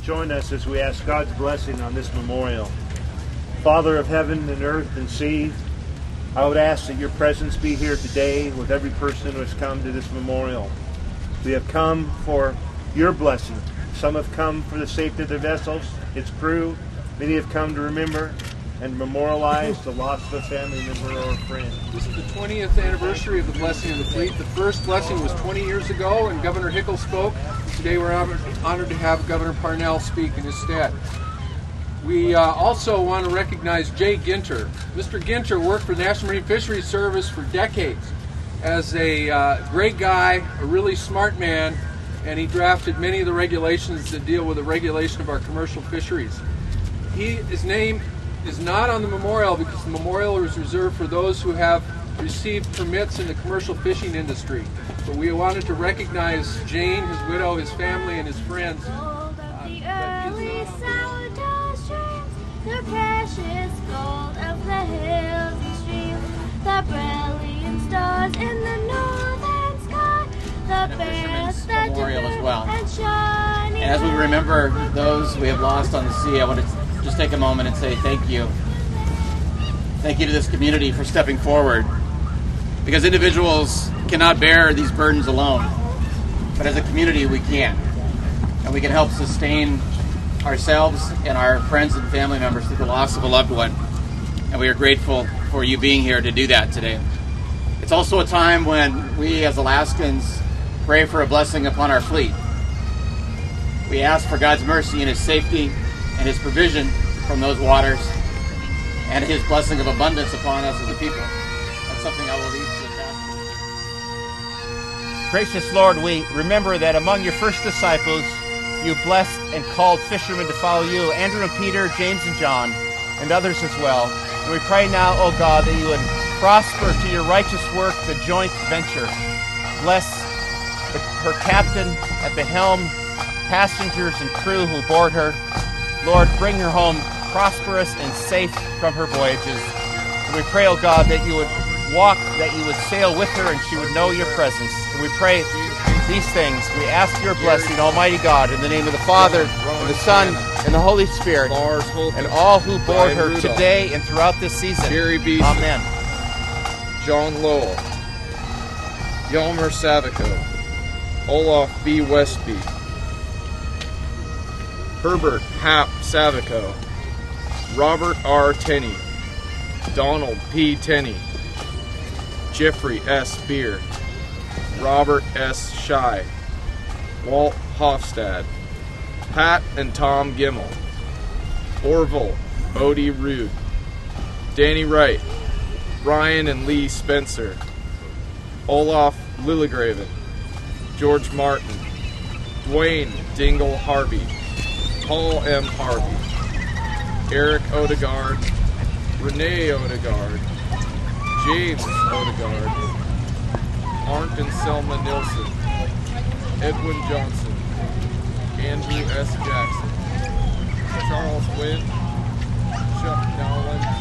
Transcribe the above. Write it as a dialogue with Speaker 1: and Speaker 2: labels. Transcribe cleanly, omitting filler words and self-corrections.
Speaker 1: join us as we ask God's blessing on this memorial. Father of heaven and earth and sea, I would ask that your presence be here today with every person who has come to this memorial. We have come for your blessing. Some have come for the safety of their vessels, its crew. Many have come to remember and memorialize the loss of a family member or a friend.
Speaker 2: This is the 20th anniversary of the blessing of the fleet. The first blessing was 20 years ago, and Governor Hickel spoke. Today we're honored to have Governor Parnell speak in his stead. We also want to recognize Jay Ginter. Mr. Ginter worked for the National Marine Fisheries Service for decades as a great guy, a really smart man, and he drafted many of the regulations that deal with the regulation of our commercial fisheries. His name is not on the memorial because the memorial is reserved for those who have received permits in the commercial fishing industry. But we wanted to recognize Jane, his widow, his family, and his friends.
Speaker 3: The precious gold of the hills and streams, the brilliant stars in the northern sky, the bears that
Speaker 4: memorial as well.
Speaker 3: and
Speaker 4: as we remember those we have lost on the sea, I want to just take a moment and say thank you. Thank you to this community for stepping forward, because individuals cannot bear these burdens alone, but as a community we can, and we can help sustain ourselves and our friends and family members through the loss of a loved one, and we are grateful for you being here to do that today. It's also a time when we as Alaskans pray for a blessing upon our fleet. We ask for God's mercy and His safety and His provision from those waters, and His blessing of abundance upon us as a people. That's something I will leave to the pastor.
Speaker 5: Gracious Lord, we remember that among your first disciples, you blessed and called fishermen to follow you, Andrew and Peter, James and John, and others as well. And we pray now, O God, that you would prosper to your righteous work the joint venture. Bless her captain at the helm, passengers and crew who board her. Lord, bring her home prosperous and safe from her voyages. And we pray, O God, that you would walk, that you would sail with her and she would know your presence. And we pray these things. We ask your blessing, Almighty God, in the name of the Father, and the Son, and the Holy Spirit, and all who board her today and throughout this season. Amen.
Speaker 6: John Lowell, Yelmer Savico, Olaf B. Westby, Herbert Hap Savico, Robert R. Tenney, Donald P. Tenney, Jeffrey S. Beer, Robert S. Shy, Walt Hofstad, Pat and Tom Gimmel, Orville Odie Rude, Danny Wright, Brian and Lee Spencer, Olaf Lillegraven, George Martin, Dwayne Dingle Harvey, Paul M. Harvey, Eric Odegaard, Renee Odegaard, James Odegaard, Arndt and Selma Nilsson, Edwin Johnson, Andrew S. Jackson, Charles Wynn, Chuck Nowlin,